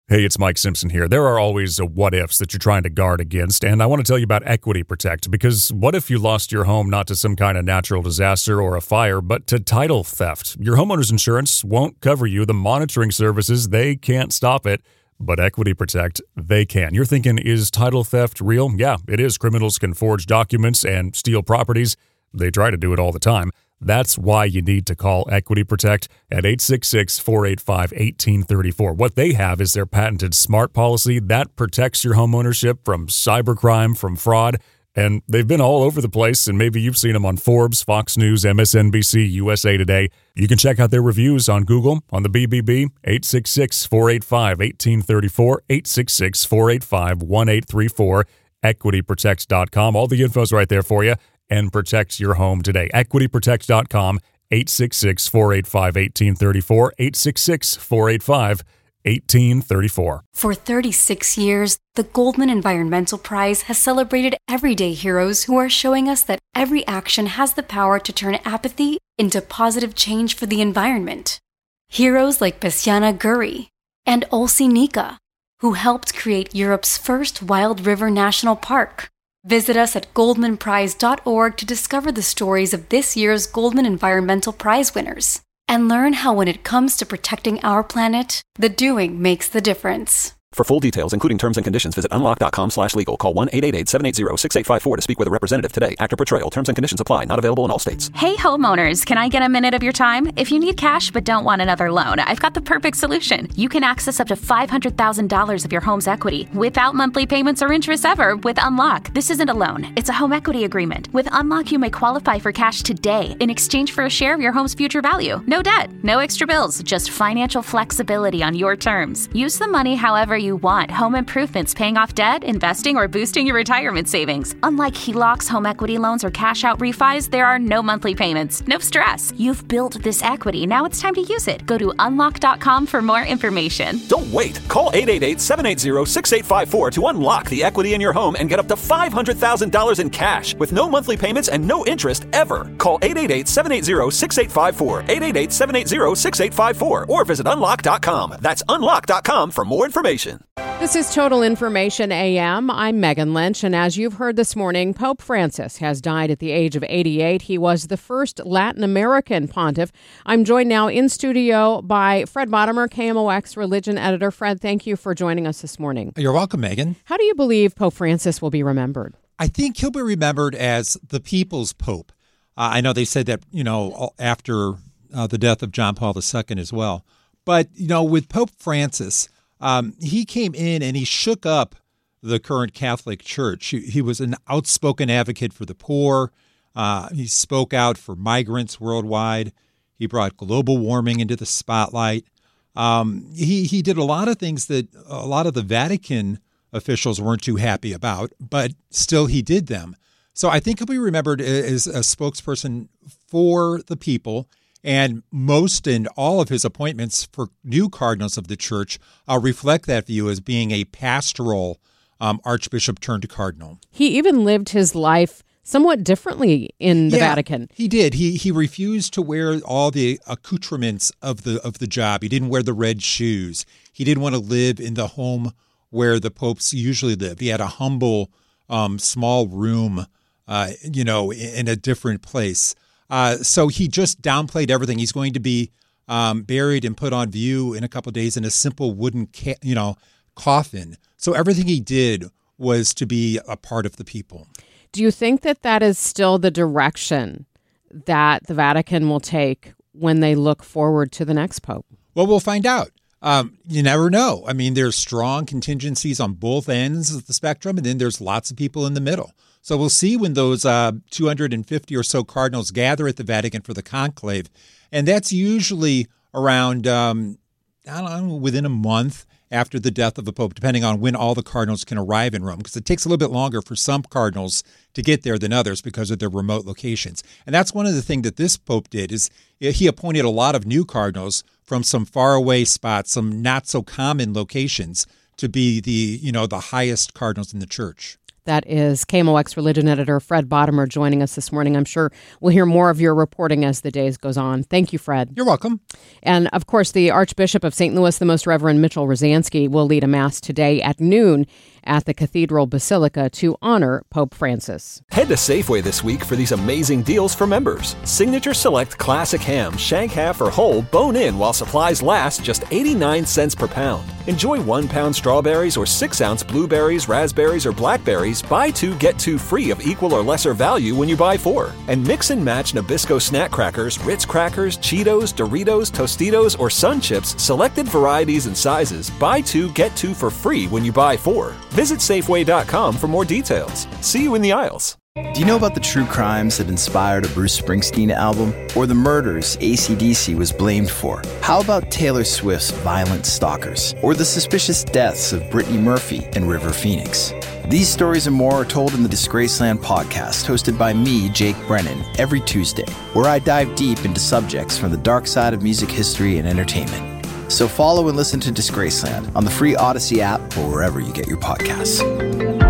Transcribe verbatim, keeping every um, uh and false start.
Hey, it's Mike Simpson here. There are always uh, what-ifs that you're trying to guard against, and I want to tell you about Equity Protect, because what if you lost your home not to some kind of natural disaster or a fire, but to title theft? Your homeowner's insurance won't cover you. The monitoring services, they can't stop it, but Equity Protect, they can. You're thinking, is title theft real? Yeah, it is. Criminals can forge documents and steal properties. They try to do it all the time. That's why you need to call Equity Protect at eight six six, four eight five, one eight three four. What they have is their patented SMART policy that protects your home ownership from cybercrime, from fraud, and they've been all over the place, and maybe you've seen them on Forbes, Fox News, M S N B C, U S A Today. You can check out their reviews on Google, on the B B B, eight six six, four eight five, one eight three four, eight six six, four eight five, one eight three four, equity protect dot com. All the info's right there for you. And protect your home today. equity protect dot com, eight six six, four eight five, one eight three four, eight six six, four eight five, one eight three four. For thirty-six years, the Goldman Environmental Prize has celebrated everyday heroes who are showing us that every action has the power to turn apathy into positive change for the environment. Heroes like Bessiana Guri and Olsi Nika, who helped create Europe's first wild river national park. Visit us at goldman prize dot org to discover the stories of this year's Goldman Environmental Prize winners and learn how when it comes to protecting our planet, the doing makes the difference. For full details, including terms and conditions, visit unlock dot com slash legal. Call one eight eight eight, seven eight zero, six eight five four to speak with a representative today. Actor Portrayal. Terms and conditions apply. Not available in all states. Hey, homeowners. Can I get a minute of your time? If you need cash but don't want another loan, I've got the perfect solution. You can access up to five hundred thousand dollars of your home's equity without monthly payments or interest ever with Unlock. This isn't a loan. It's a home equity agreement. With Unlock, you may qualify for cash today in exchange for a share of your home's future value. No debt, no extra bills, just financial flexibility on your terms. Use the money however you want. Home improvements, paying off debt, investing, or boosting your retirement savings. Unlike H E L O Cs, home equity loans, or cash out refis, there are no monthly payments. No stress. You've built this equity. Now it's time to use it. Go to unlock dot com for more information. Don't wait. Call eight eight eight, seven eight zero, six eight five four to unlock the equity in your home and get up to five hundred thousand dollars in cash with no monthly payments and no interest ever. Call eight eight eight, seven eight zero, six eight five four, eight eight eight, seven eight zero, six eight five four, or visit unlock dot com. That's unlock dot com for more information. This is Total Information A M. I'm Megan Lynch, and as you've heard this morning, Pope Francis has died at the age of eighty-eight. He was the first Latin American pontiff. I'm joined now in studio by Fred Bottomer, K M O X religion editor. Fred, thank you for joining us this morning. You're welcome, Megan. How do you believe Pope Francis will be remembered? I think he'll be remembered as the people's pope. Uh, I know they said that, you know, after uh, the death of John Paul the Second as well. But, you know, with Pope Francis, Um, he came in and he shook up the current Catholic Church. He, he was an outspoken advocate for the poor. Uh, he spoke out for migrants worldwide. He brought global warming into the spotlight. Um, he, he did a lot of things that a lot of the Vatican officials weren't too happy about, but still he did them. So I think he'll be remembered as a spokesperson for the people. And most and all of his appointments for new cardinals of the church uh, reflect that view as being a pastoral um, archbishop turned cardinal. He even lived his life somewhat differently in the yeah, Vatican. He did. He he refused to wear all the accoutrements of the of the job. He didn't wear the red shoes. He didn't want to live in the home where the popes usually lived. He had a humble, um, small room, uh, you know, in a different place. Uh, so he just downplayed everything. He's going to be um, buried and put on view in a couple of days in a simple wooden, ca- you know, coffin. So everything he did was to be a part of the people. Do you think that that is still the direction that the Vatican will take when they look forward to the next pope? Well, we'll find out. Um, you never know. I mean, there's strong contingencies on both ends of the spectrum, and then there's lots of people in the middle. So we'll see when those uh, two hundred fifty or so cardinals gather at the Vatican for the conclave. And that's usually around, um, I don't know, within a month after the death of the Pope, depending on when all the cardinals can arrive in Rome, because it takes a little bit longer for some cardinals to get there than others because of their remote locations. And that's one of the things that this Pope did, is he appointed a lot of new cardinals from some faraway spots, some not so common locations, to be the, you know, the highest cardinals in the church. That is K M O X religion editor Fred Bottomer joining us this morning. I'm sure we'll hear more of your reporting as the days goes on. Thank you, Fred. You're welcome. And, of course, the Archbishop of Saint Louis, the Most Reverend Mitchell Rosansky, will lead a mass today at noon at the Cathedral Basilica to honor Pope Francis. Head to Safeway this week for these amazing deals for members. Signature Select Classic Ham, shank half or whole, bone in while supplies last, just eighty-nine cents per pound. Enjoy one pound strawberries or six ounce blueberries, raspberries, or blackberries. Buy two, get two free of equal or lesser value when you buy four. And mix and match Nabisco snack crackers, Ritz crackers, Cheetos, Doritos, Tostitos, or Sun Chips, selected varieties and sizes. Buy two, get two for free when you buy four. Visit Safeway dot com for more details. See you in the aisles. Do you know about the true crimes that inspired a Bruce Springsteen album? Or the murders A C D C was blamed for? How about Taylor Swift's Violent Stalkers? Or the suspicious deaths of Brittany Murphy and River Phoenix? These stories and more are told in the Disgraceland podcast, hosted by me, Jake Brennan, every Tuesday, where I dive deep into subjects from the dark side of music history and entertainment. So follow and listen to Disgraceland on the free Odyssey app or wherever you get your podcasts.